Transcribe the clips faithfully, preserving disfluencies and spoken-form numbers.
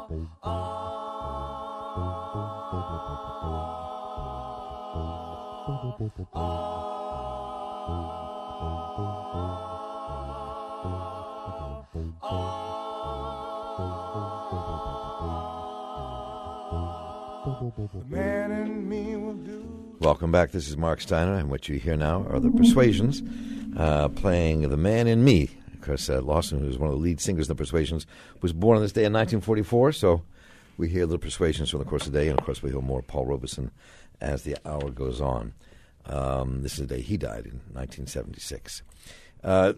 Welcome back. This is Mark Steiner, and what you hear now are the Persuasions uh, playing The Man in Me. Of course, uh, Lawson, who is one of the lead singers in the Persuasions, was born on this day in nineteen forty-four, so we hear the Persuasions from the course of the day, and of course we hear more Paul Robeson as the hour goes on. Um, this is the day he died in nineteen seventy-six. Uh,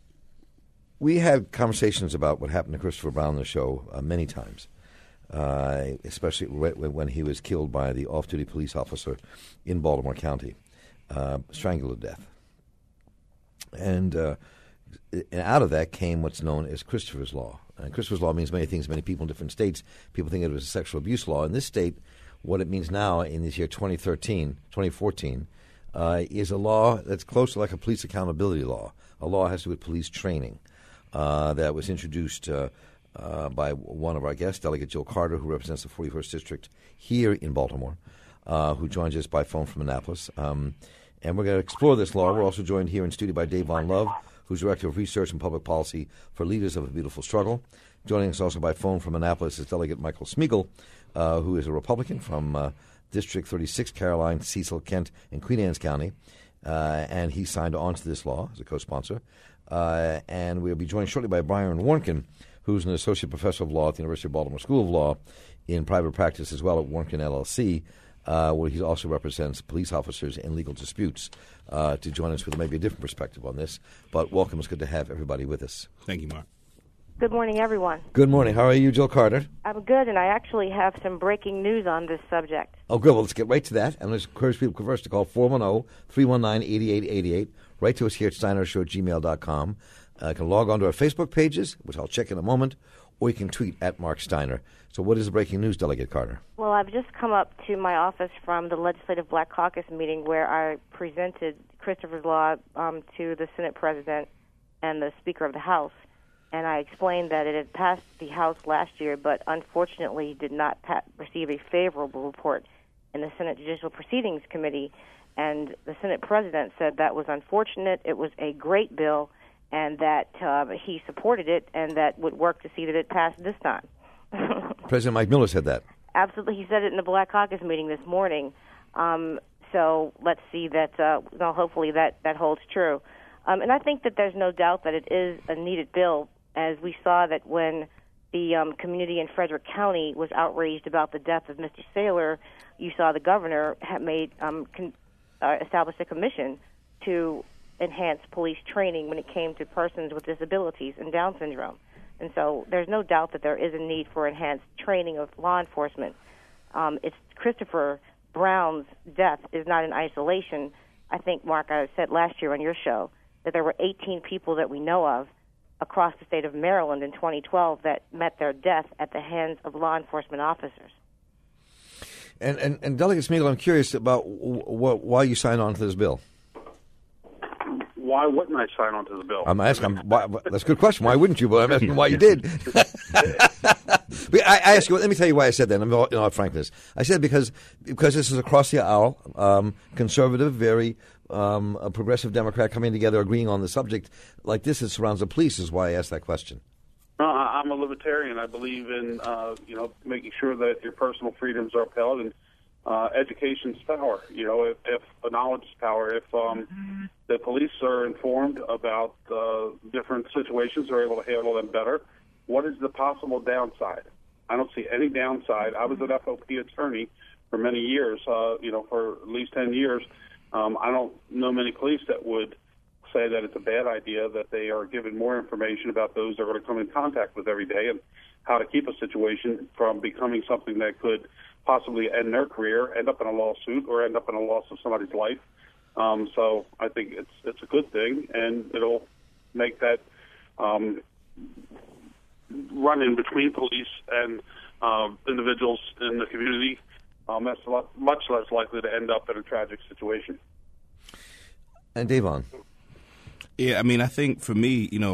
we had conversations about what happened to Christopher Brown on the show uh, many times. Uh, especially when he was killed by the off-duty police officer in Baltimore County, uh, strangled to death. And, uh, and out of that came what's known as Christopher's Law. And Christopher's Law means many things, many people in different states. People think it was a sexual abuse law. In this state, what it means now in this year twenty thirteen, twenty fourteen, uh, is a law that's close to like a police accountability law. A law has to do with police training uh, that was introduced uh, Uh, by one of our guests, Delegate Jill Carter, who represents the forty-first District here in Baltimore, uh, who joins us by phone from Annapolis. Um, and we're going to explore this law. We're also joined here in studio by Dave Von Love, who's Director of Research and Public Policy for Leaders of a Beautiful Struggle. Joining us also by phone from Annapolis is Delegate Michael Smeagol, uh, who is a Republican from uh, District thirty-six, Caroline, Cecil, Kent, and Queen Anne's County. Uh, and he signed on to this law as a co-sponsor. Uh, and we'll be joined shortly by Brian Warnken, who's an associate professor of law at the University of Baltimore School of Law in private practice as well at Warnken L L C, uh, where he also represents police officers in legal disputes, uh, to join us with maybe a different perspective on this. But welcome. It's good to have everybody with us. Thank you, Mark. Good morning, everyone. Good morning. How are you, Jill Carter? I'm good, and I actually have some breaking news on this subject. Oh, good. Well, let's get right to that. And let's encourage people first to call four one zero, three one nine, eight eight eight eight. Write to us here at steiner show at gmail dot com. Uh, you can log on to our Facebook pages, which I'll check in a moment, or you can tweet at Mark Steiner. So what is the breaking news, Delegate Carter? Well, I've just come up to my office from the Legislative Black Caucus meeting where I presented Christopher's Law um, to the Senate President and the Speaker of the House. And I explained that it had passed the House last year, but unfortunately did not pa- receive a favorable report in the Senate Judicial Proceedings Committee. And the Senate President said that was unfortunate. It was a great bill, and that uh, he supported it, and that would work to see that it passed this time. President Mike Miller said that. Absolutely. He said it in the Black Caucus meeting this morning. Um, so let's see that, uh, well, hopefully that, that holds true. Um, and I think that there's no doubt that it is a needed bill, as we saw that when the um, community in Frederick County was outraged about the death of Mister Saylor, you saw the governor had made um, con- uh, established a commission to enhance police training when it came to persons with disabilities and Down syndrome. And so there's no doubt that there is a need for enhanced training of law enforcement. Um, it's Christopher Brown's death is not in isolation. I think, Mark, I said last year on your show that there were eighteen people that we know of across the state of Maryland in twenty twelve that met their death at the hands of law enforcement officers. And, and, and Delegate Smeagol, I'm curious about w- w- why you signed on to this bill. Why wouldn't I sign on to the bill? I'm asking. I'm, why, that's a good question. Why wouldn't you? But I'm asking why you did. I, I ask you. Let me tell you why I said that. In all, in all frankness, I said because because this is across the aisle, um, conservative, very um, a progressive Democrat coming together, agreeing on the subject like this that surrounds the police. Is why I asked that question. Uh, I'm a libertarian. I believe in uh, you know making sure that your personal freedoms are upheld, and uh, education's power. You know, if, if knowledge is power, if um, mm-hmm. the police are informed about uh, different situations, they're able to handle them better. What is the possible downside? I don't see any downside. I was an F O P attorney for many years. Uh, you know, for at least ten years. Um, I don't know many police that would say that it's a bad idea that they are given more information about those they're going to come in contact with every day and how to keep a situation from becoming something that could possibly end their career, end up in a lawsuit, or end up in a loss of somebody's life. Um, so I think it's it's a good thing, and it'll make that um, run in between police and uh, individuals in the community um, that's a lot, much less likely to end up in a tragic situation. And Davon. Yeah, I mean, I think for me, you know,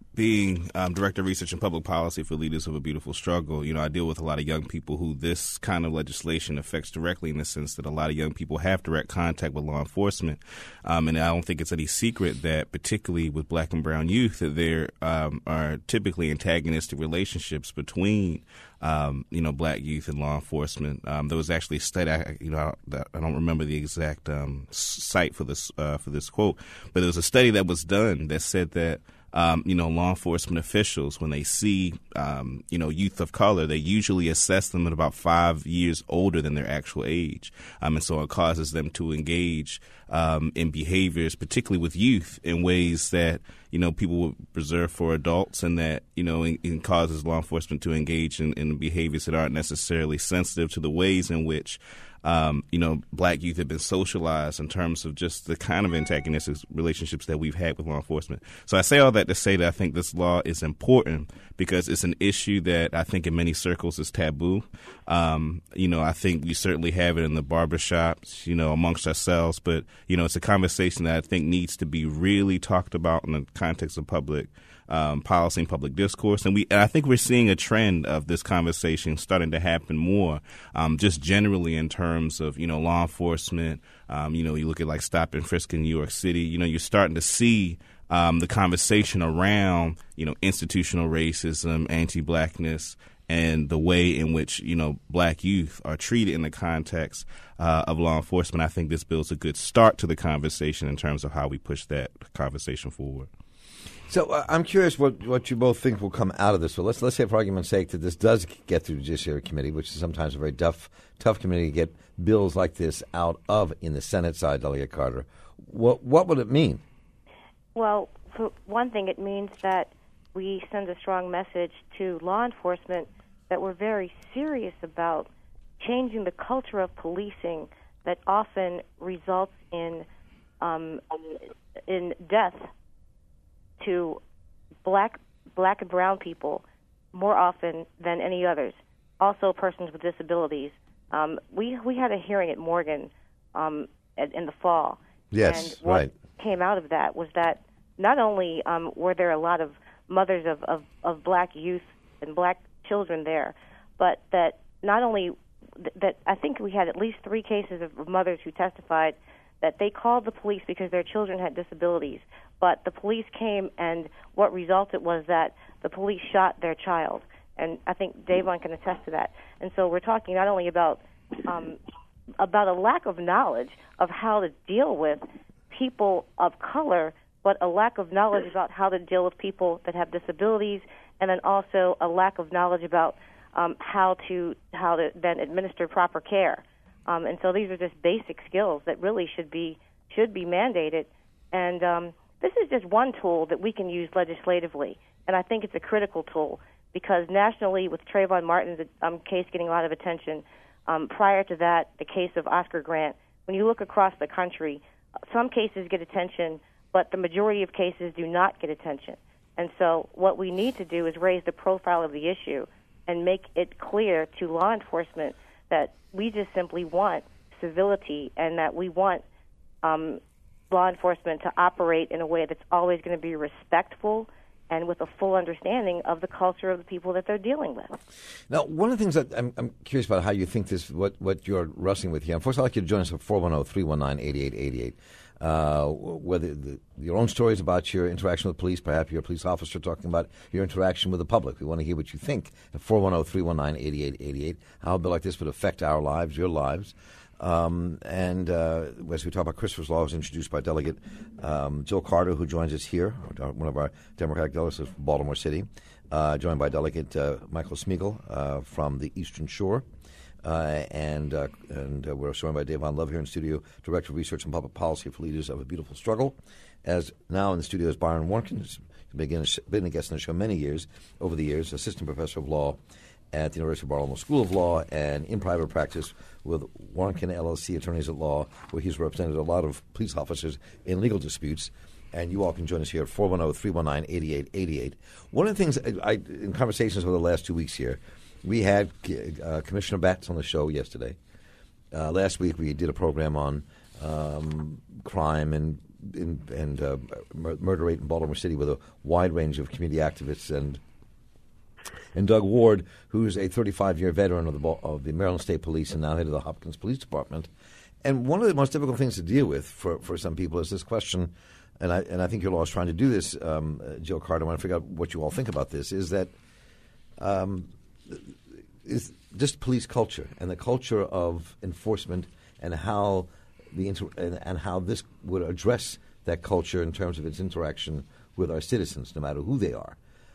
being um, Director of Research and Public Policy for Leaders of a Beautiful Struggle, you know, I deal with a lot of young people who this kind of legislation affects directly, in the sense that a lot of young people have direct contact with law enforcement. Um, and I don't think it's any secret that, particularly with black and brown youth, that there um, are typically antagonistic relationships between Um, you know, black youth and law enforcement. Um, there was actually a study, I, you know, I don't remember the exact um, site for this uh, for this quote, but there was a study that was done that said that um, you know, law enforcement officials, when they see um, you know, youth of color, they usually assess them at about five years older than their actual age, um, and so it causes them to engage um, in behaviors, particularly with youth, in ways that, you know, people would reserve for adults, and that, you know, it, it causes law enforcement to engage in, in behaviors that aren't necessarily sensitive to the ways in which, um, you know, black youth have been socialized, in terms of just the kind of antagonistic relationships that we've had with law enforcement. So I say all that to say that I think this law is important because it's an issue that I think in many circles is taboo. Um, you know, I think we certainly have it in the barbershops, you know, amongst ourselves, but, you know, it's a conversation that I think needs to be really talked about in the context of public um, policy and public discourse. And we, and I think we're seeing a trend of this conversation starting to happen more, um, just generally in terms of, you know, law enforcement. Um, you know, you look at like stop and frisk in New York City, you know, you're starting to see um, the conversation around, you know, institutional racism, anti-blackness, and the way in which, you know, black youth are treated in the context uh, of law enforcement. I think this bill's a good start to the conversation in terms of how we push that conversation forward. So uh, I'm curious what, what you both think will come out of this. So let's let's say, for argument's sake, that this does get through the Judiciary Committee, which is sometimes a very tough tough committee to get bills like this out of in the Senate side, Delegate Carter. What what would it mean? Well, for one thing, it means that we send a strong message to law enforcement that we're very serious about changing the culture of policing that often results in um, in death to black black and brown people more often than any others. Also, persons with disabilities. Um, we we had a hearing at Morgan um, at, in the fall. Yes, and what right. came out of that was that not only um, were there a lot of mothers of, of, of black youth and black children there, but that not only th- that I think we had at least three cases of mothers who testified that they called the police because their children had disabilities, but the police came, and what resulted was that the police shot their child. And I think Davon can attest to that. And so we're talking not only about um, about a lack of knowledge of how to deal with people of color, but a lack of knowledge about how to deal with people that have disabilities, and then also a lack of knowledge about um, how to how to then administer proper care. Um, and so these are just basic skills that really should be should be mandated. And um, this is just one tool that we can use legislatively, and I think it's a critical tool because nationally, with Trayvon Martin's um, case getting a lot of attention, um, prior to that, the case of Oscar Grant, when you look across the country, some cases get attention, but the majority of cases do not get attention. And so what we need to do is raise the profile of the issue and make it clear to law enforcement that we just simply want civility and that we want um, law enforcement to operate in a way that's always going to be respectful and with a full understanding of the culture of the people that they're dealing with. Now, one of the things that I'm, I'm curious about how you think this, what, what you're wrestling with here. And first, I'd like you to join us at four one zero, three one nine, eight eight eight eight. Uh, whether the, your own stories about your interaction with police, perhaps you're a police officer talking about your interaction with the public. We want to hear what you think at four one zero, three one nine, eight eight eight eight. How a bill like this would affect our lives, your lives. Um, and uh, as we talk about Christopher's Law, was introduced by Delegate um, Jill Carter, who joins us here, one of our Democratic delegates from Baltimore City, uh, joined by Delegate uh, Michael Smeagol uh, from the Eastern Shore. Uh, and uh, and uh, we're joined by Davon Love here in studio, Director of Research and Public Policy for Leaders of a Beautiful Struggle. As now in the studio is Byron Warnken, who's been, been a guest on the show many years, over the years, Assistant Professor of Law at the University of Baltimore School of Law and in private practice with Warnken L L C Attorneys at Law, where he's represented a lot of police officers in legal disputes. And you all can join us here at four one zero, three one nine, eight eight eight eight. One of the things, I, I, in conversations over the last two weeks here, we had uh, Commissioner Batts on the show yesterday. Uh, last week we did a program on um, crime and in, and uh, mur- murder rate in Baltimore City with a wide range of community activists and and Doug Ward, who's a thirty-five-year veteran of the of the Maryland State Police and now head of the Hopkins Police Department. And one of the most difficult things to deal with for, for some people is this question, and I and I think your law is trying to do this, um, uh, Jill Carter. I want to figure out what you all think about this. Is that um, is just police culture and the culture of enforcement and how the inter- and, and how this would address that culture in terms of its interaction with our citizens, no matter who they are.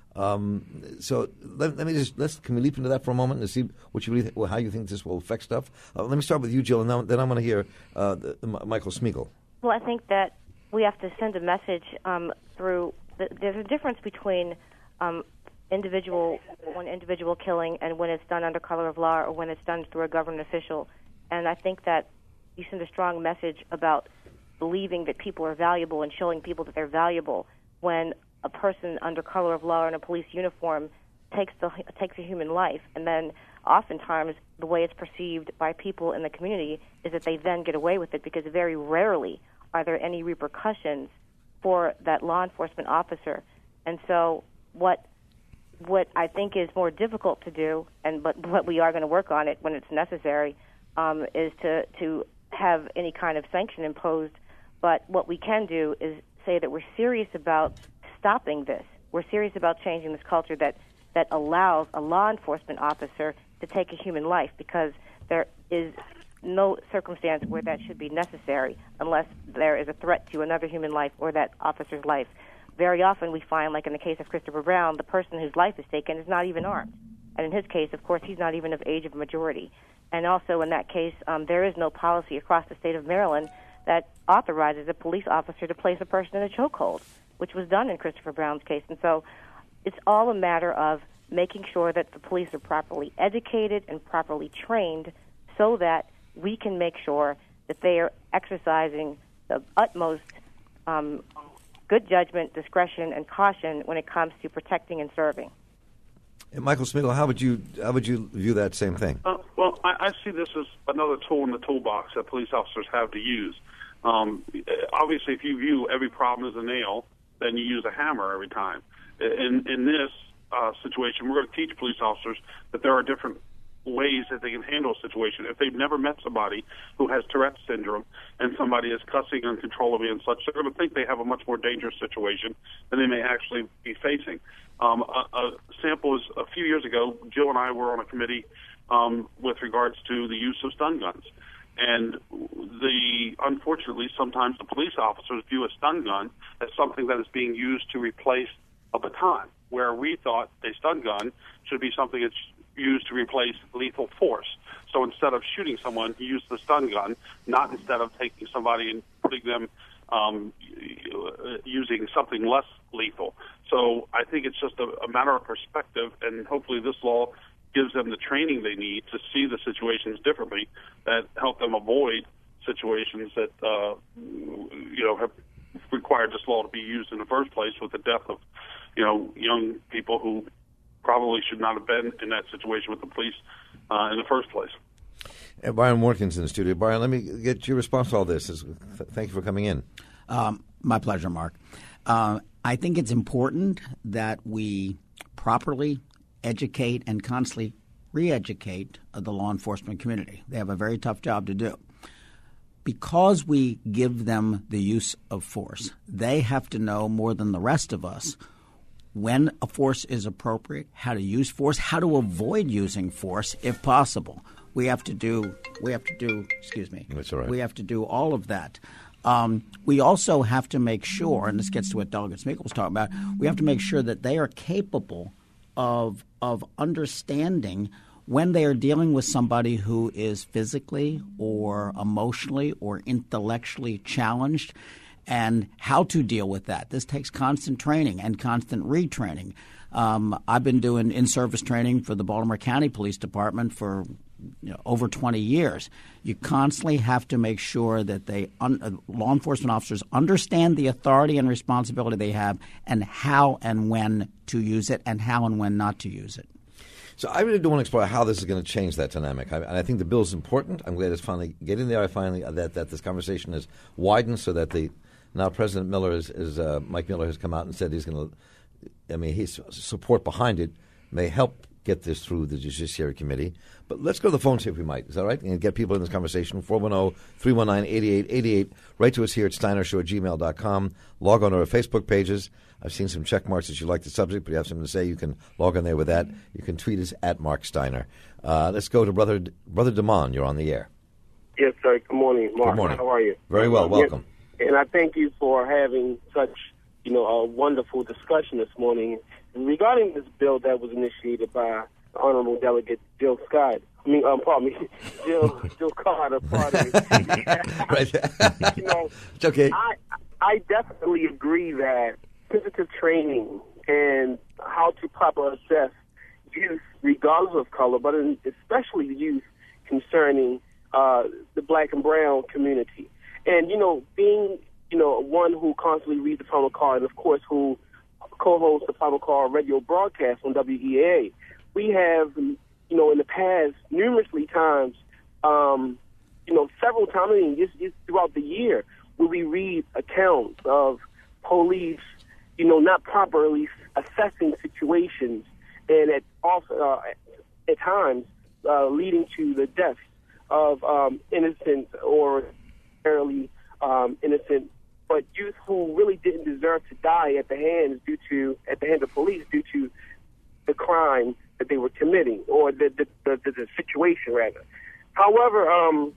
Um, so let, let me just let's can we leap into that for a moment and see what you really th- well, how you think this will affect stuff. Uh, let me start with you, Jill, and then, then I'm going to hear uh, the, the, Michael Smeagol. Well, I think that we have to send a message um, through. The, there's a difference between um, individual one individual killing and when it's done under color of law or when it's done through a government official. And I think that you send a strong message about believing that people are valuable and showing people that they're valuable when a person under color of law or in a police uniform takes the takes a human life, and then oftentimes the way it's perceived by people in the community is that they then get away with it because very rarely are there any repercussions for that law enforcement officer. And so what what I think is more difficult to do, and but what we are going to work on it when it's necessary, um, is to to have any kind of sanction imposed. But what we can do is say that we're serious about stopping this. We're serious about changing this culture that, that allows a law enforcement officer to take a human life, because there is no circumstance where that should be necessary unless there is a threat to another human life or that officer's life. Very often we find, like in the case of Christopher Brown, the person whose life is taken is not even armed. And in his case, of course, he's not even of age of majority. And also in that case, um, there is no policy across the state of Maryland that authorizes a police officer to place a person in a chokehold, which was done in Christopher Brown's case. And so it's all a matter of making sure that the police are properly educated and properly trained so that we can make sure that they are exercising the utmost um, good judgment, discretion, and caution when it comes to protecting and serving. And Michael Smeagol, how would you how would you view that same thing? Uh, well, I, I see this as another tool in the toolbox that police officers have to use. Um, obviously, if you view every problem as a nail, then you use a hammer every time. In, in this uh, situation, we're going to teach police officers that there are different ways that they can handle a situation. If they've never met somebody who has Tourette's syndrome and somebody is cussing uncontrollably and such, they're going to think they have a much more dangerous situation than they may actually be facing. Um, a, a sample is a few years ago, Jill and I were on a committee um, with regards to the use of stun guns. And the unfortunately, sometimes the police officers view a stun gun as something that is being used to replace a baton, where we thought a stun gun should be something that's used to replace lethal force. So instead of shooting someone, you use the stun gun, not instead of taking somebody and putting them um, using something less lethal. So I think it's just a, a matter of perspective, and hopefully this law gives them the training they need to see the situations differently that help them avoid situations that, uh, you know, have required this law to be used in the first place, with the death of, you know, young people who probably should not have been in that situation with the police uh, in the first place. Uh, Brian Watkins in the studio. Brian, let me get your response to all this. Th- thank you for coming in. Um, my pleasure, Mark. Uh, I think it's important that we properly educate and constantly re-educate the law enforcement community. They have a very tough job to do. Because we give them the use of force, they have to know more than the rest of us when a force is appropriate, how to use force, how to avoid using force if possible. We have to do we have to do excuse me. That's all right. We have to do all of that. Um, we also have to make sure, and this gets to what Delegate Smeagol was talking about, we have to make sure that they are capable of of understanding when they are dealing with somebody who is physically or emotionally or intellectually challenged, and how to deal with that. This takes constant training and constant retraining. Um, I've been doing in-service training for the Baltimore County Police Department for you know, over twenty years. You constantly have to make sure that they un- uh, law enforcement officers understand the authority and responsibility they have, and how and when to use it, and how and when not to use it. So I really do want to explore how this is going to change that dynamic. I, and I think the bill is important. I'm glad it's finally getting there. I finally uh, that that this conversation is widened so that the Now President Miller is, is uh, Mike Miller has come out and said he's going to. I mean, his support behind it may help get this through the Judiciary Committee. But let's go to the phone, see if we might. Is that right? And get people in this conversation. four one zero, three one nine, eight eight eight eight. Write to us here at steiner show at gmail dot com. Log on to our Facebook pages. I've seen some check marks that you like the subject, but you have something to say, you can log on there with that. You can tweet us at Mark Steiner. Uh, let's go to Brother Brother Damon. You're on the air. Yes, sir. Good morning, Mark. Good morning. How are you? Very well. Welcome. Yes. And I thank you for having such, you know, a wonderful discussion this morning. And regarding this bill that was initiated by the Honorable Delegate Jill Scott, I mean, um, pardon me, Jill, Jill Carter, pardon me. Right. You know, it's okay. I, I definitely agree that physical training and how to properly assess youth, regardless of color, but in, especially youth concerning uh, the black and brown community. And, you know, being, you know, one who constantly reads the Final Call and, of course, who co-hosts the Final Call radio broadcast on W E A, we have, you know, in the past, numerously times, um, you know, several times, I mean, just, just throughout the year, where we read accounts of police, you know, not properly assessing situations and at, also, uh, at times uh, leading to the deaths of um, innocent or fairly um, innocent, but youth who really didn't deserve to die at the hands due to at the hands of police due to the crime that they were committing or the the, the, the, the situation rather. However, um,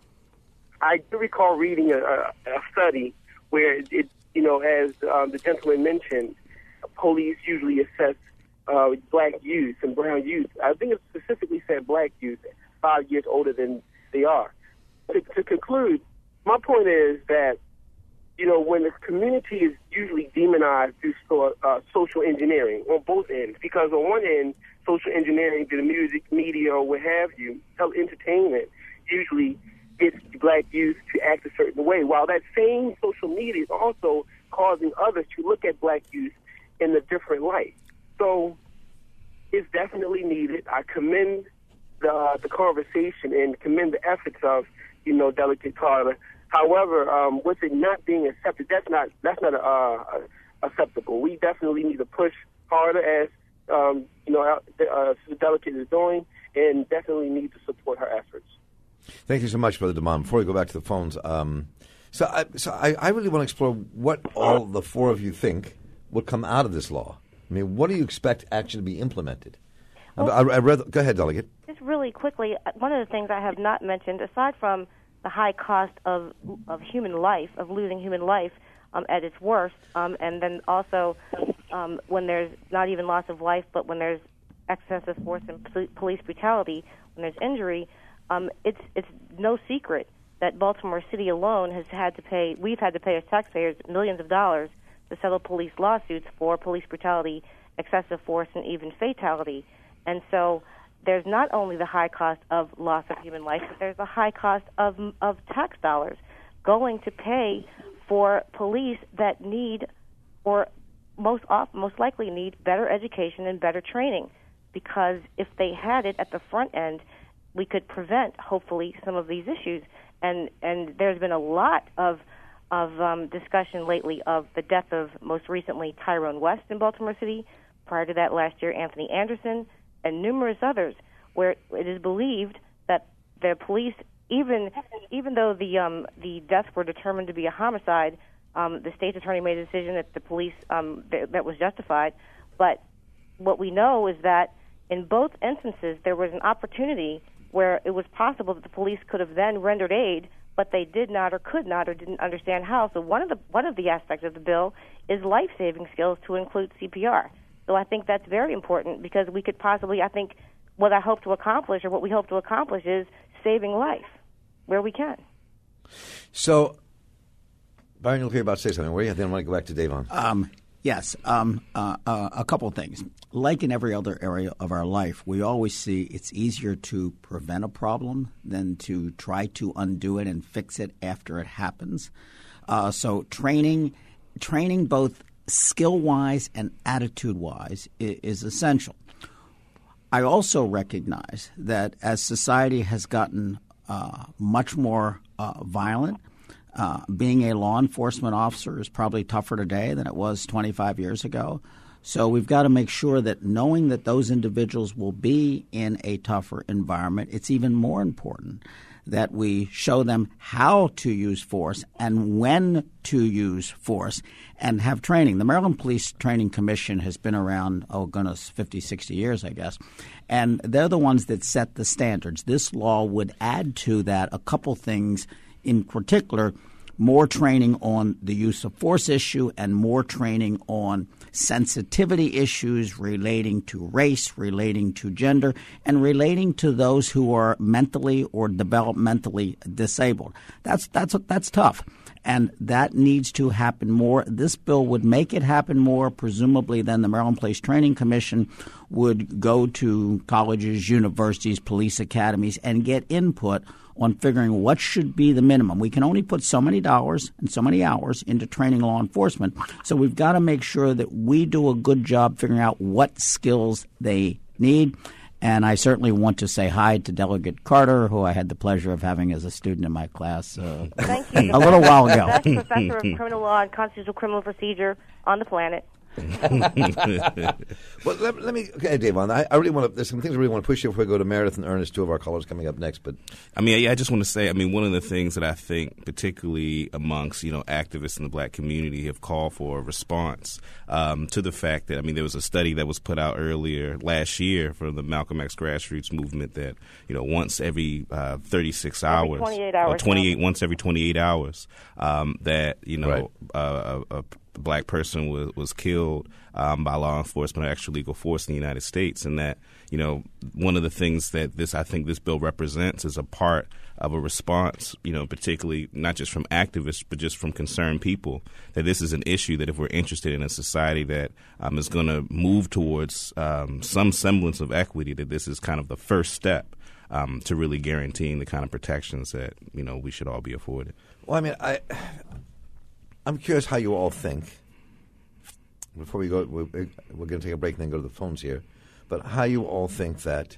I do recall reading a, a, a study where it, it you know, as um, the gentleman mentioned, police usually assess uh, black youth and brown youth. I think it specifically said black youth, five years older than they are. To, to conclude, my point is that, you know, when the community is usually demonized through so, uh, social engineering on both ends, because on one end, social engineering through the music, media, or what have you, entertainment, usually gets black youth to act a certain way, while that same social media is also causing others to look at black youth in a different light. So it's definitely needed. I commend the uh, the conversation and commend the efforts of, you know, Delegate Carter. However, um, with it not being accepted, that's not that's not uh, acceptable. We definitely need to push harder, as um, you know, the, uh, the delegate is doing, and definitely need to support her efforts. Thank you so much, Brother Damon. Before we go back to the phones, um, so I, so I, I really want to explore what all the four of you think would come out of this law. I mean, what do you expect actually to be implemented? Well, I, I read. Go ahead, Delegate. Just really quickly, one of the things I have not mentioned, aside from the high cost of of human life, of losing human life um, at its worst, um, and then also um, when there's not even loss of life, but when there's excessive force and police brutality, when there's injury, um, it's it's no secret that Baltimore City alone has had to pay, we've had to pay as taxpayers millions of dollars to settle police lawsuits for police brutality, excessive force, and even fatality. And so there's not only the high cost of loss of human life, but there's the high cost of of tax dollars going to pay for police that need, or most often, most likely need, better education and better training. Because if they had it at the front end, we could prevent, hopefully, some of these issues. And and there's been a lot of of um, discussion lately of the death of, most recently, Tyrone West in Baltimore City. Prior to that, last year, Anthony Anderson, and numerous others, where it is believed that the police, even even though the um, the deaths were determined to be a homicide, um, the state's attorney made a decision that the police um, th- that was justified. But what we know is that in both instances, there was an opportunity where it was possible that the police could have then rendered aid, but they did not, or could not, or didn't understand how. So one of the one of the aspects of the bill is life-saving skills, to include C P R. So I think that's very important, because we could possibly, I think, what I hope to accomplish, or what we hope to accomplish, is saving life where we can. So, Byron, you're about to say something, were you? Then I want to go back to Davon. Um, yes, um, uh, uh, a couple of things. Like in every other area of our life, we always see it's easier to prevent a problem than to try to undo it and fix it after it happens. Uh, so training, training both skill-wise and attitude-wise is, is essential. I also recognize that as society has gotten uh, much more uh, violent, uh, being a law enforcement officer is probably tougher today than it was twenty-five years ago. So we've got to make sure that knowing that those individuals will be in a tougher environment, it's even more important that we show them how to use force and when to use force and have training. The Maryland Police Training Commission has been around, oh goodness, fifty, sixty years, I guess. And they're the ones that set the standards. This law would add to that a couple things, in particular, more training on the use of force issue and more training on sensitivity issues relating to race, relating to gender, and relating to those who are mentally or developmentally disabled. That's that's that's tough, and that needs to happen more. This bill would make it happen more. Presumably, then the Maryland Police Training Commission would go to colleges, universities, police academies, and get input on figuring what should be the minimum. We can only put so many dollars and so many hours into training law enforcement, so we've got to make sure that we do a good job figuring out what skills they need. And I certainly want to say hi to Delegate Carter, who I had the pleasure of having as a student in my class uh, Thank you. a little while ago. Best professor of criminal law and constitutional criminal procedure on the planet. Well, let, let me, okay, Dave, I, I really want to, there's some things I really want to push you before we go to Meredith and Ernest, two of our callers coming up next. But I mean, yeah, I just want to say, I mean, one of the things that I think, particularly amongst, you know, activists in the black community have called for a response um, to the fact that, I mean, there was a study that was put out earlier last year from the Malcolm X grassroots movement that, you know, once every uh, thirty-six Every hours, twenty-eight hours, or twenty-eight, once every twenty-eight hours, um, that, you know, Right. uh, a, a black person was, was killed um, by law enforcement or extra legal force in the United States. And that, you know, one of the things that this, I think this bill represents is a part of a response, you know, particularly not just from activists, but just from concerned people, that this is an issue that if we're interested in a society that um, is going to move towards um, some semblance of equity, that this is kind of the first step um, to really guaranteeing the kind of protections that, you know, we should all be afforded. well, I mean, I, I'm curious how you all think. Before we go, we're, we're going to take a break and then go to the phones here. But how you all think that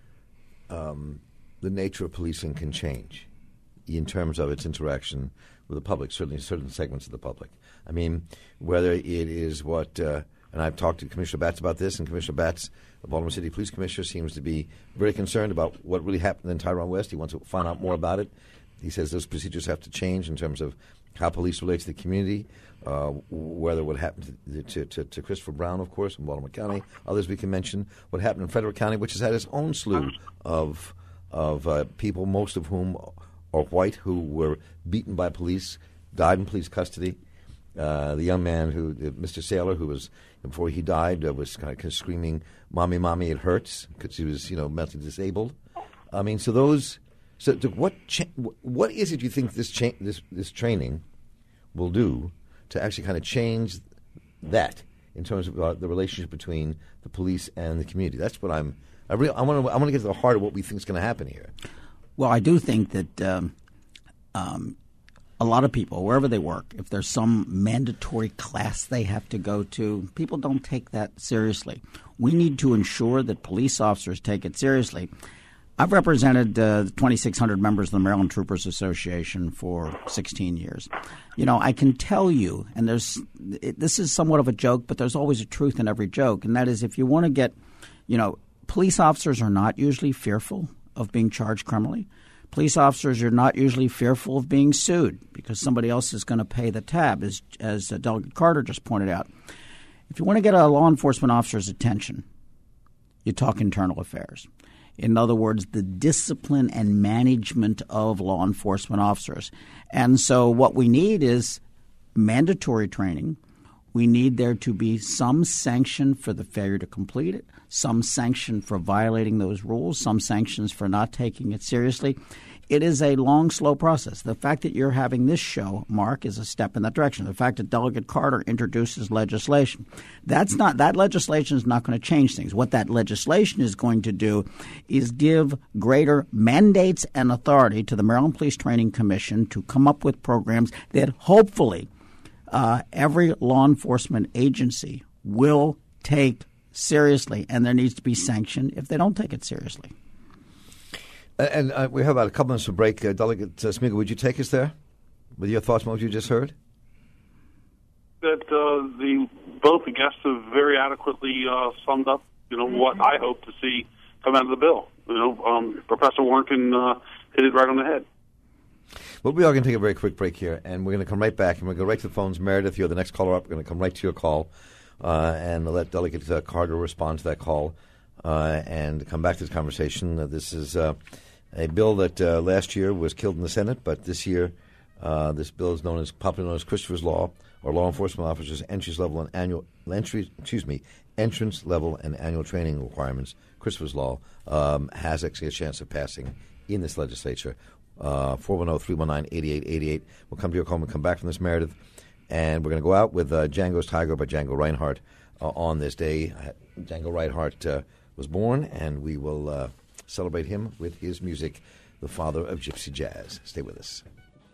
um, the nature of policing can change in terms of its interaction with the public, certainly certain segments of the public. I mean, whether it is what, uh, and I've talked to Commissioner Batts about this, and Commissioner Batts, the Baltimore City Police Commissioner, seems to be very concerned about what really happened in Tyrone West. He wants to find out more about it. He says those procedures have to change in terms of how police relate to the community, uh, whether what happened to, to, to, to Christopher Brown, of course, in Baltimore County, others we can mention, what happened in Frederick County, which has had its own slew of of uh, people, most of whom are white, who were beaten by police, died in police custody. Uh, the young man, who uh, Mister Saylor, who was, before he died, uh, was kind of, kind of screaming, "Mommy, mommy, it hurts," because he was, you know, mentally disabled. I mean, so those... So, to what cha- what is it you think this cha- this this training will do to actually kind of change that in terms of uh, the relationship between the police and the community? That's what I'm. I really I want to I want to get to the heart of what we think is going to happen here. Well, I do think that um, um, a lot of people, wherever they work, if there's some mandatory class they have to go to, people don't take that seriously. We need to ensure that police officers take it seriously. I've represented uh, twenty-six hundred members of the Maryland Troopers Association for sixteen years. You know, I can tell you, and there's it, this is somewhat of a joke, but there's always a truth in every joke, and that is if you want to get, you know, police officers are not usually fearful of being charged criminally. Police officers are not usually fearful of being sued because somebody else is going to pay the tab, as, as uh, Delegate Carter just pointed out. If you want to get a law enforcement officer's attention, you talk internal affairs. In other words, the discipline and management of law enforcement officers. And so what we need is mandatory training. We need there to be some sanction for the failure to complete it, some sanction for violating those rules, some sanctions for not taking it seriously. It is a long, slow process. The fact that you're having this show, Mark, is a step in that direction. The fact that Delegate Carter introduces legislation, that's not that legislation is not going to change things. What that legislation is going to do is give greater mandates and authority to the Maryland Police Training Commission to come up with programs that hopefully uh, every law enforcement agency will take seriously, and there needs to be sanction if they don't take it seriously. And uh, we have about a couple minutes to break. Uh, Delegate uh, Smigiel, would you take us there? with your thoughts on what you just heard? That uh, the both the guests have very adequately uh, summed up, you know, what I hope to see come out of the bill. You know, um, Professor Warnken uh, hit it right on the head. Well, we are going to take a very quick break here, and we're going to come right back, and we're going to go right to the phones. Meredith, you're the next caller up. We're going to come right to your call uh, and let Delegate uh, Carter respond to that call uh, and come back to this conversation. Uh, this is uh, a bill that uh, last year was killed in the Senate, but this year uh, this bill is known as popularly known as Christopher's Law, or law enforcement officers' entry level and annual entry, excuse me, entrance level and annual training requirements. Christopher's Law um, has actually a chance of passing in this legislature. Uh, four one zero, three one nine, eight eight eight eight. We'll come to your call and come back from this, Meredith. And we're going to go out with uh, Django's Tiger by Django Reinhardt uh, on this day. Uh, Django Reinhardt uh, was born, and we will uh, celebrate him with his music, the father of gypsy jazz. Stay with us.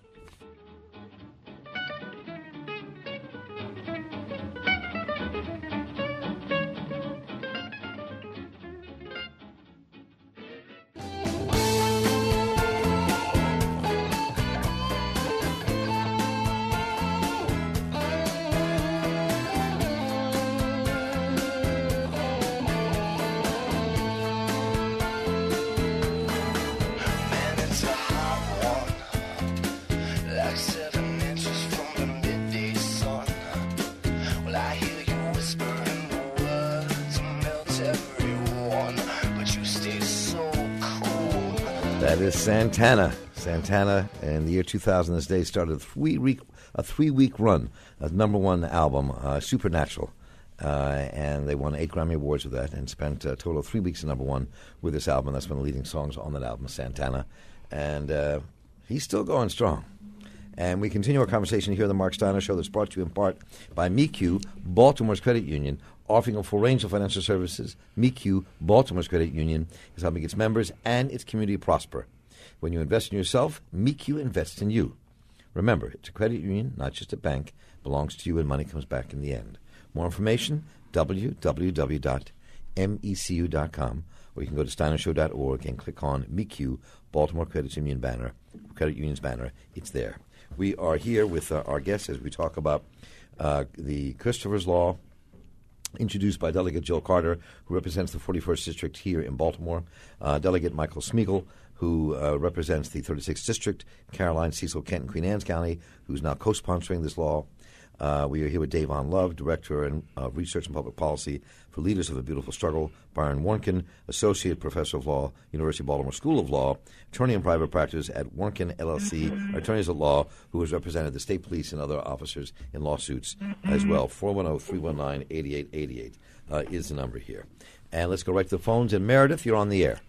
That is Santana. Santana, in the year two thousand, this day started a three-week a three-week run, a number one album, uh, Supernatural, uh, and they won eight Grammy Awards with that, and spent a total of three weeks at number one with this album. That's one of the leading songs on that album, Santana, and uh, he's still going strong. And we continue our conversation here on the Mark Steiner Show, that's brought to you in part by M E Q, Baltimore's credit union, offering a full range of financial services. M E Q, Baltimore's credit union, is helping its members and its community prosper. When you invest in yourself, M E Q invests in you. Remember, it's a credit union, not just a bank. It belongs to you, and money comes back in the end. More information, w w w dot m e c u dot com, or you can go to steiner show dot org and click on M E Q, Baltimore Credit Union banner, Credit Union's banner. It's there. We are here with uh, our guests as we talk about uh, the Christopher's Law, introduced by Delegate Jill Carter, who represents the forty-first District here in Baltimore, uh, Delegate Michael Smeagol, who uh, represents the thirty-sixth District, Caroline, Cecil, Kent, and Queen Anne's County, who's now co-sponsoring this law. Uh, we are here with Davon Love, Director of uh, Research and Public Policy for Leaders of a Beautiful Struggle, Byron Warnken, Associate Professor of Law, University of Baltimore School of Law, attorney in private practice at Warnken L L C, attorneys at law, who has represented the state police and other officers in lawsuits as well. four one zero, three one nine, eight eight eight eight uh, is the number here. And let's go right to the phones. And Meredith, you're on the air.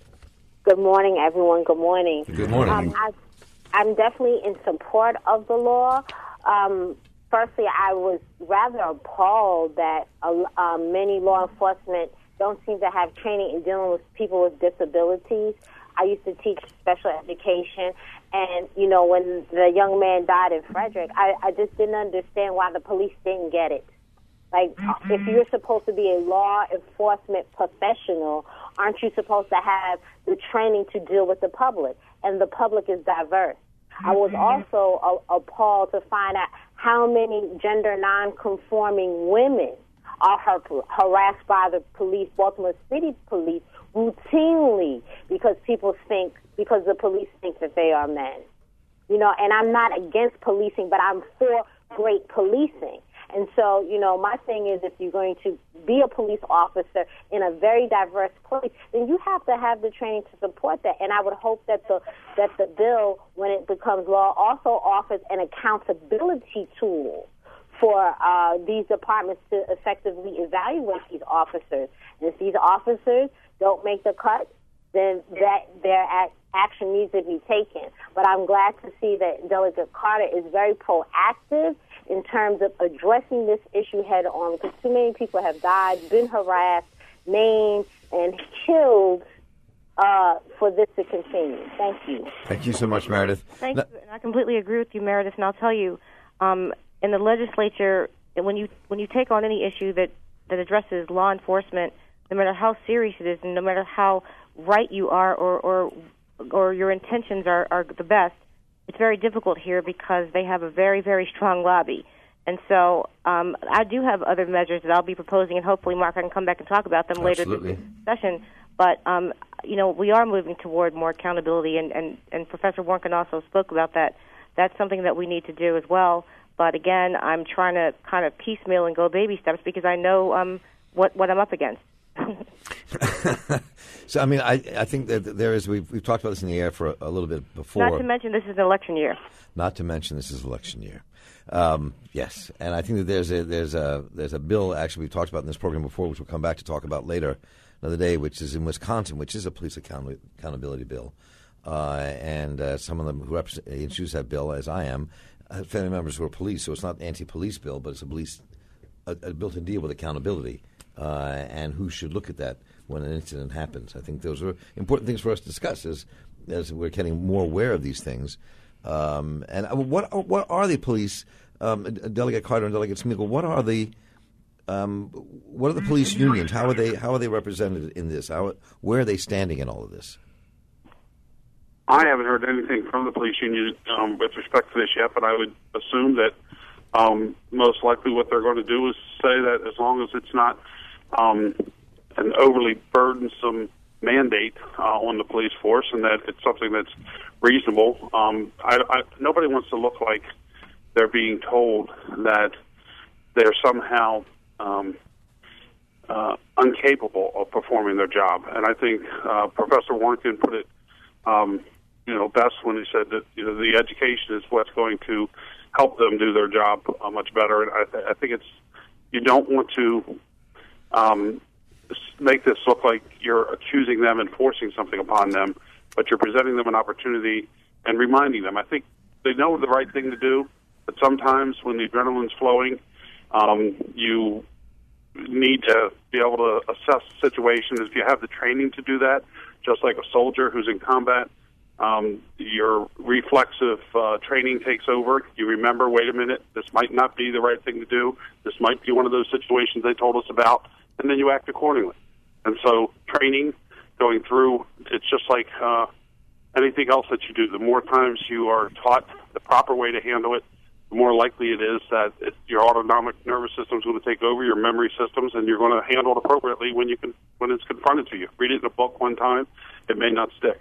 Good morning, everyone. Good morning. Good morning. Um, I, I'm definitely in support of the law. Um, firstly, I was rather appalled that uh, uh, many law enforcement don't seem to have training in dealing with people with disabilities. I used to teach special education, and, you know, when the young man died in Frederick, I, I just didn't understand why the police didn't get it. Like, mm-hmm. if you're supposed to be a law enforcement professional, aren't you supposed to have the training to deal with the public? And the public is diverse. Mm-hmm. I was also uh, appalled to find out how many gender non-conforming women are har- harassed by the police, Baltimore City Police, routinely because people think, because the police think that they are men. You know, and I'm not against policing, but I'm for great policing. And so, you know, my thing is if you're going to be a police officer in a very diverse place, then you have to have the training to support that. And I would hope that the that the bill, when it becomes law, also offers an accountability tool for uh, these departments to effectively evaluate these officers. And if these officers don't make the cut, then that their action needs to be taken. But I'm glad to see that Delegate Carter is very proactive in terms of addressing this issue head on, because too many people have died, been harassed, maimed, and killed uh, for this to continue. Thank you. Thank you so much, Meredith. Thank no- you. And I completely agree with you, Meredith. And I'll tell you, um, in the legislature, when you when you take on any issue that, that addresses law enforcement, no matter how serious it is, and no matter how right you are or or, or your intentions are, are the best, it's very difficult here because they have a very, very strong lobby. And so um, I do have other measures that I'll be proposing, and hopefully, Mark, I can come back and talk about them Absolutely. later this session. But, um, you know, we are moving toward more accountability, and, and, and Professor Warnken also spoke about that. That's something that we need to do as well. But, again, I'm trying to kind of piecemeal and go baby steps because I know um, what, what I'm up against. So, I mean, I, I think that there is, we've, we've talked about this in the air for a, a little bit before. Not to mention this is an election year. Not to mention this is election year. Um, yes, and I think that there's a there's a there's a bill actually we've talked about in this program before, which we'll come back to talk about later another day, which is in Wisconsin, which is a police account- accountability bill, uh, and uh, some of them who represent introduce that bill, as I am, have family members who are police, so it's not an anti-police bill, but it's a police a, a bill to deal with accountability uh, and who should look at that when an incident happens. I think those are important things for us to discuss as as we're getting more aware of these things. Um, and what what are the police, um, Delegate Carter and Delegate Smeagol? What are the um, what are the police unions? How are they how are they represented in this? How where are they standing in all of this? I haven't heard anything from the police union um, with respect to this yet, but I would assume that um, most likely what they're going to do is say that as long as it's not um, an overly burdensome mandate uh, on the police force, and that it's something that's reasonable. Um, I, I, nobody wants to look like they're being told that they're somehow um, uh, incapable of performing their job. And I think uh, Professor Warnken put it, um, you know, best when he said that you know the education is what's going to help them do their job uh, much better. And I, th- I think it's you don't want to. Um, make this look like you're accusing them and forcing something upon them, but you're presenting them an opportunity and reminding them. I think they know the right thing to do, but sometimes when the adrenaline's flowing, um, you need to be able to assess the situation. If you have the training to do that, just like a soldier who's in combat, um, your reflexive uh, training takes over. You remember, wait a minute, this might not be the right thing to do. This might be one of those situations they told us about. And then you act accordingly. And so training, going through, it's just like uh, anything else that you do. The more times you are taught the proper way to handle it, the more likely it is that it, your autonomic nervous system is going to take over your memory systems, and you're going to handle it appropriately when you can when it's confronted to you. Read it in a book one time, it may not stick.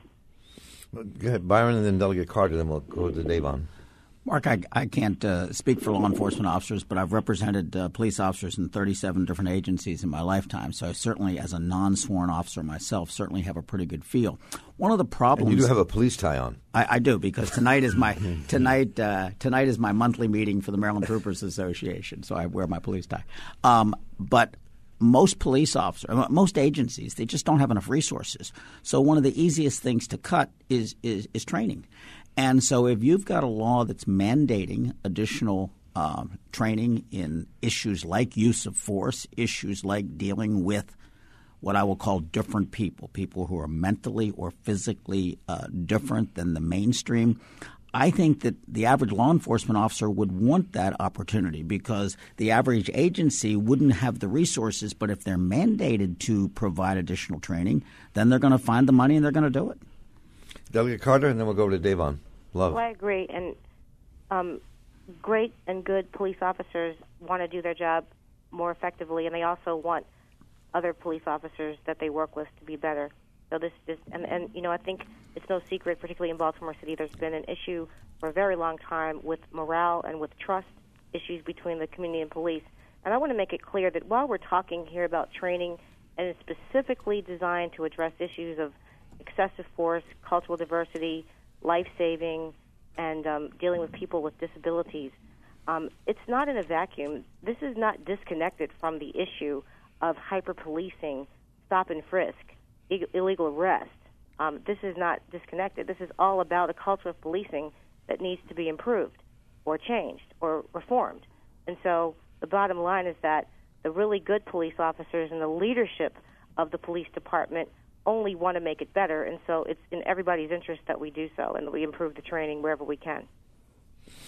Go ahead, Byron, and then Delegate Carter, then we'll go to Davon. Mark, I, I can't uh, speak for law enforcement officers, but I've represented uh, police officers in thirty-seven different agencies in my lifetime. So I certainly, as a non-sworn officer myself, certainly have a pretty good feel. One of the problems and you do have a police tie on. I, I do, because tonight is my tonight uh, tonight is my monthly meeting for the Maryland Troopers Association, so I wear my police tie. Um, but most police officers, most agencies, they just don't have enough resources. So one of the easiest things to cut is is, is training. And so if you've got a law that's mandating additional um, training in issues like use of force, issues like dealing with what I will call different people, people who are mentally or physically uh, different than the mainstream, I think that the average law enforcement officer would want that opportunity, because the average agency wouldn't have the resources. But if they're mandated to provide additional training, then they're going to find the money and they're going to do it. Delegate Carter, and then we'll go to Davon. Love. Well, I agree. And um, great and good police officers want to do their job more effectively, and they also want other police officers that they work with to be better. So this, this and, and you know, I think it's no secret, particularly in Baltimore City, there's been an issue for a very long time with morale and with trust issues between the community and police. And I want to make it clear that while we're talking here about training, and it's specifically designed to address issues of excessive force, cultural diversity, life-saving, and um, dealing with people with disabilities, um, it's not in a vacuum. This is not disconnected from the issue of hyper-policing, stop and frisk, ig- illegal arrest. Um, this is not disconnected. This is all about a culture of policing that needs to be improved or changed or reformed. And so the bottom line is that the really good police officers and the leadership of the police department only want to make it better, and so it's in everybody's interest that we do so and that we improve the training wherever we can.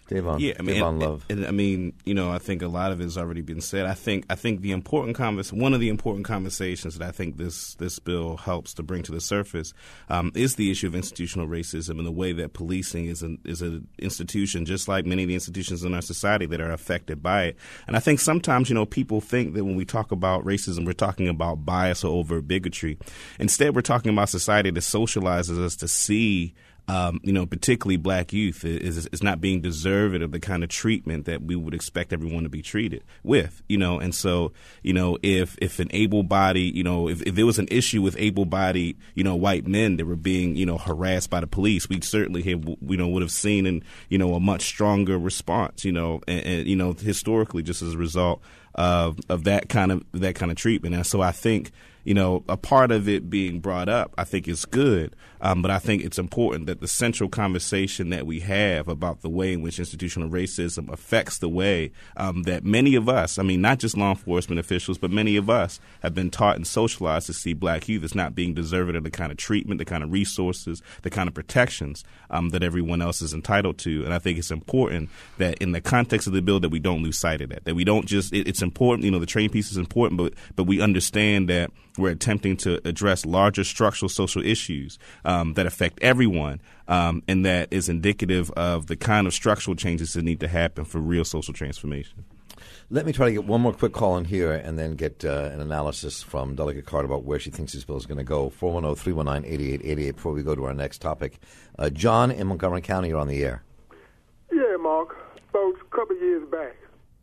Davon, yeah, I mean, Davon and, Love. And, and I mean, you know, I think a lot of it has already been said. I think, I think the important convers- one of the important conversations that I think this this bill helps to bring to the surface um, is the issue of institutional racism and the way that policing is an is an institution, just like many of the institutions in our society that are affected by it. And I think sometimes, you know, people think that when we talk about racism, we're talking about bias or overt bigotry. Instead, we're talking about society that socializes us to see. Um, you know, particularly black youth is, is not being deserving of the kind of treatment that we would expect everyone to be treated with, you know. And so, you know, if if an able-bodied, you know, if, if there was an issue with able-bodied, you know, white men that were being, you know, harassed by the police, we certainly have, you know, would have seen, an, you know, a much stronger response, you know, and, and, you know, historically just as a result of of that kind of that kind of treatment. And so I think, you know, a part of it being brought up, I think is good. Um, but I think it's important that the central conversation that we have about the way in which institutional racism affects the way um, that many of us, I mean, not just law enforcement officials, but many of us have been taught and socialized to see black youth as not being deserving of the kind of treatment, the kind of resources, the kind of protections um, that everyone else is entitled to. And I think it's important that in the context of the bill that we don't lose sight of that, that we don't just, it, it's important, you know, the training piece is important, but but we understand that we're attempting to address larger structural social issues um, that affect everyone, um, and that is indicative of the kind of structural changes that need to happen for real social transformation. Let me try to get one more quick call in here and then get uh, an analysis from Delegate Carter about where she thinks this bill is going to go. four one zero, three one nine, eight eight eight eight before we go to our next topic. Uh, John in Montgomery County, you're on the air. Yeah, Mark. About a couple of years back,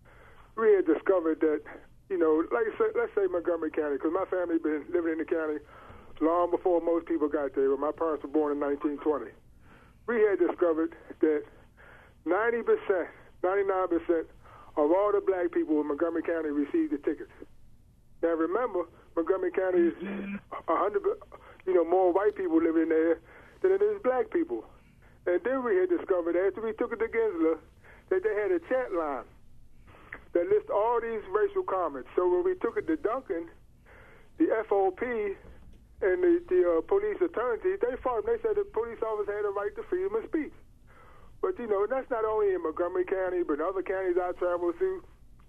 we had discovered that, you know, like I said, let's say Montgomery County, because my family been living in the county long before most people got there. But my parents were born in nineteen twenty. We had discovered that ninety percent, ninety-nine percent of all the black people in Montgomery County received the tickets. Now remember, Montgomery County is a hundred, you know, more white people living there than it is black people. And then we had discovered after we took it to Gensler that they had a chat line that lists all these racial comments. So when we took it to Duncan, the F O P and the, the uh, police attorney, they fought them. They said the police officers had a right to freedom of speech. But, you know, that's not only in Montgomery County, but in other counties I travel through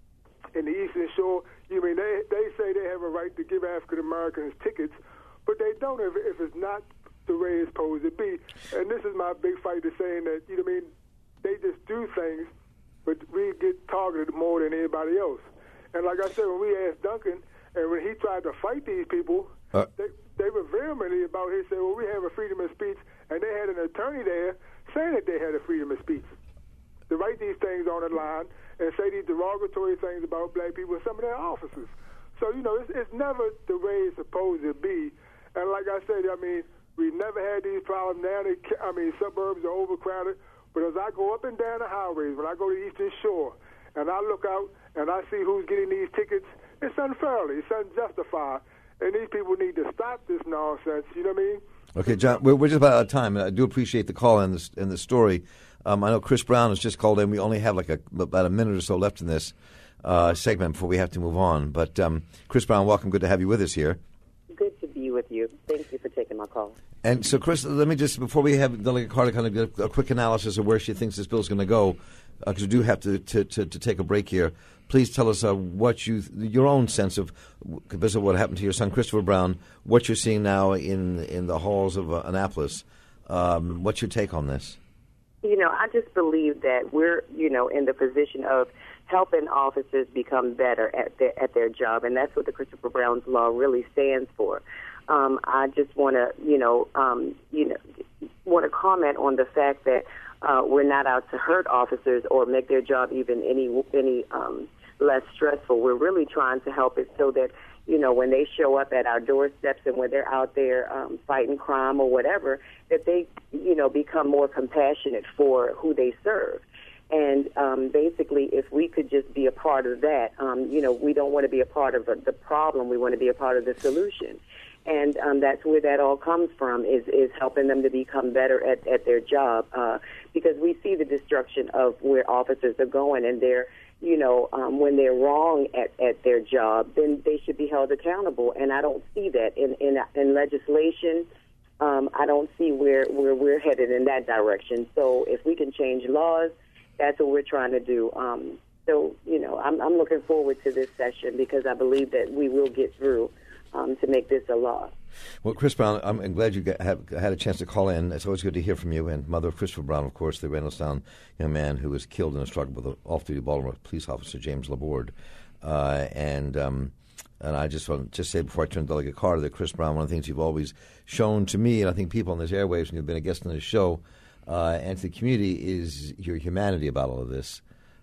in the Eastern Shore. You mean, they they say they have a right to give African Americans tickets, but they don't if, if it's not the way it's supposed to be. And this is my big fight to saying that, you know what I mean, they just do things, but we get targeted more than anybody else. And like I said, when we asked Duncan, and when he tried to fight these people, uh, they, they were vehemently about it. He said, well, we have a freedom of speech, and they had an attorney there saying that they had a freedom of speech to write these things on the line and say these derogatory things about black people and some of their officers. So, you know, it's, it's never the way it's supposed to be. And like I said, I mean, we never had these problems. Now, they, I mean, suburbs are overcrowded. But as I go up and down the highways, when I go to the Eastern Shore, and I look out and I see who's getting these tickets, it's unfairly, it's unjustified. And these people need to stop this nonsense, you know what I mean? Okay, John, we're, we're just about out of time. I do appreciate the call and the, and the story. Um, I know Chris Brown has just called in. We only have like a, about a minute or so left in this uh, segment before we have to move on. But um, Chris Brown, welcome. Good to have you with us here. Good to be with you. Thank you for taking my call. And so, Chris, let me just, before we have Delegate Carter kind of get a quick analysis of where she thinks this bill is going to go, because uh, we do have to, to, to, to take a break here, please tell us uh, what you, your own sense of, because of what happened to your son, Christopher Brown, what you're seeing now in, in the halls of uh, Annapolis. Um, what's your take on this? You know, I just believe that we're, you know, in the position of helping officers become better at their, at their job, and that's what the Christopher Brown's Law really stands for. Um, I just want to, you know, um, you know, want to comment on the fact that uh, we're not out to hurt officers or make their job even any any um, less stressful. We're really trying to help it so that, you know, when they show up at our doorsteps and when they're out there um, fighting crime or whatever, that they, you know, become more compassionate for who they serve. And um, basically, if we could just be a part of that, um, you know, we don't want to be a part of the problem. We want to be a part of the solution. And um, that's where that all comes from, is, is helping them to become better at, at their job. Uh, because we see the destruction of where officers are going, and they're, you know, um, when they're wrong at, at their job, then they should be held accountable. And I don't see that in, in, in legislation. Um, I don't see where, where we're headed in that direction. So if we can change laws that's what we're trying to do. Um, so, you know, I'm, I'm looking forward to this session because I believe that we will get through um, to make this a law. Well, Chris Brown, I'm, I'm glad you got, have, had a chance to call in. It's always good to hear from you. And mother of Christopher Brown, of course, the Reynoldstown young man who was killed in a struggle with an off-duty Baltimore police officer, James Laborde. Uh, and um, and I just want to just say before I turn to Delegate Carter that Chris Brown, one of the things you've always shown to me, and I think people on this airwaves, and you've been a guest on this show, uh, and to the community, is your humanity about all of this,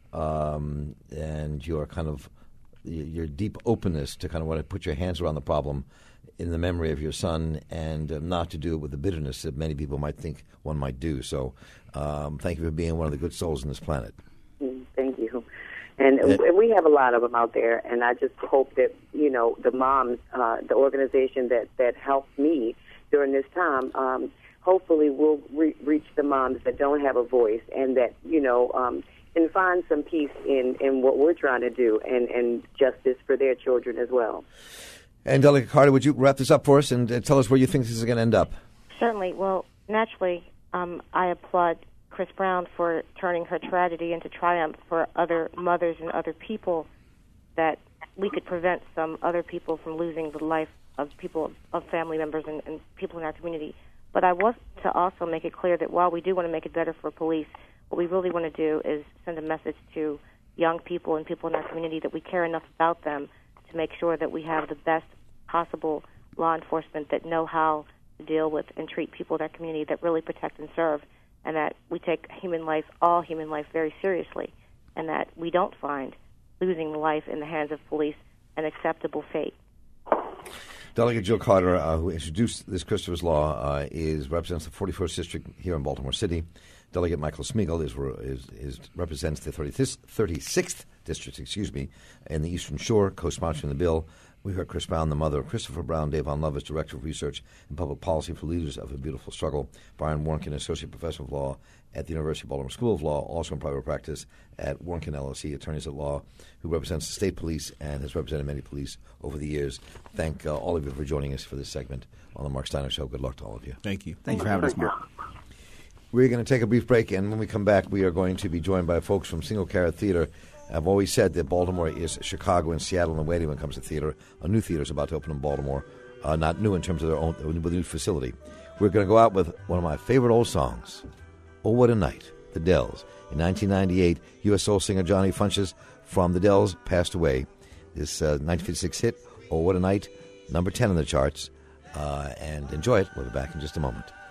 um, and your kind of your deep openness to kind of want to put your hands around the problem in the memory of your son, and uh, not to do it with the bitterness that many people might think one might do. So um, thank you for being one of the good souls on this planet. Mm, thank you. And uh, we have a lot of them out there, and I just hope that, you know, the moms, uh, the organization that, that helped me during this time, um, hopefully will re- reach the moms that don't have a voice, and that, you know, um, can find some peace in, in what we're trying to do, and, and justice for their children as well. And Delegate Carter, would you wrap this up for us and uh, tell us where you think this is going to end up? Certainly. Well, naturally, um, I applaud Chris Brown for turning her tragedy into triumph for other mothers and other people, that we could prevent some other people from losing the life of people, of family members and, and people in our community. But I want to also make it clear that while we do want to make it better for police, what we really want to do is send a message to young people and people in our community that we care enough about them to make sure that we have the best possible law enforcement that know how to deal with and treat people in our community, that really protect and serve, and that we take human life, all human life, very seriously, and that we don't find losing life in the hands of police an acceptable fate. Delegate Jill Carter, uh, who introduced this Christopher's Law, uh, is represents the forty-first District here in Baltimore City. Delegate Michael Smeagol is, is, is represents the thirty-sixth District, excuse me, in the Eastern Shore, co-sponsoring the bill. We heard Chris Brown, the mother of Christopher Brown. Dave Von Love is Director of Research and Public Policy for Leaders of a Beautiful Struggle. Brian Warnken, Associate Professor of Law at the University of Baltimore School of Law, also in private practice at Warnken L L C, Attorneys at Law, who represents the state police and has represented many police over the years. Thank uh, all of you for joining us for this segment on the Mark Steiner Show. Good luck to all of you. Thank you. Thank you for having us, Mark. We're going to take a brief break, and when we come back, we are going to be joined by folks from Single Carrot Theater. I've always said that Baltimore is Chicago and Seattle in the waiting when it comes to theater. A new theater is about to open in Baltimore, uh, not new in terms of their own with a new facility. We're going to go out with one of my favorite old songs, "Oh What a Night," The Dells. In nineteen ninety-eight, U S soul singer Johnny Funches from The Dells passed away. This uh, nineteen fifty-six hit, "Oh What a Night," number ten in the charts. Uh, and enjoy it. We'll be back in just a moment.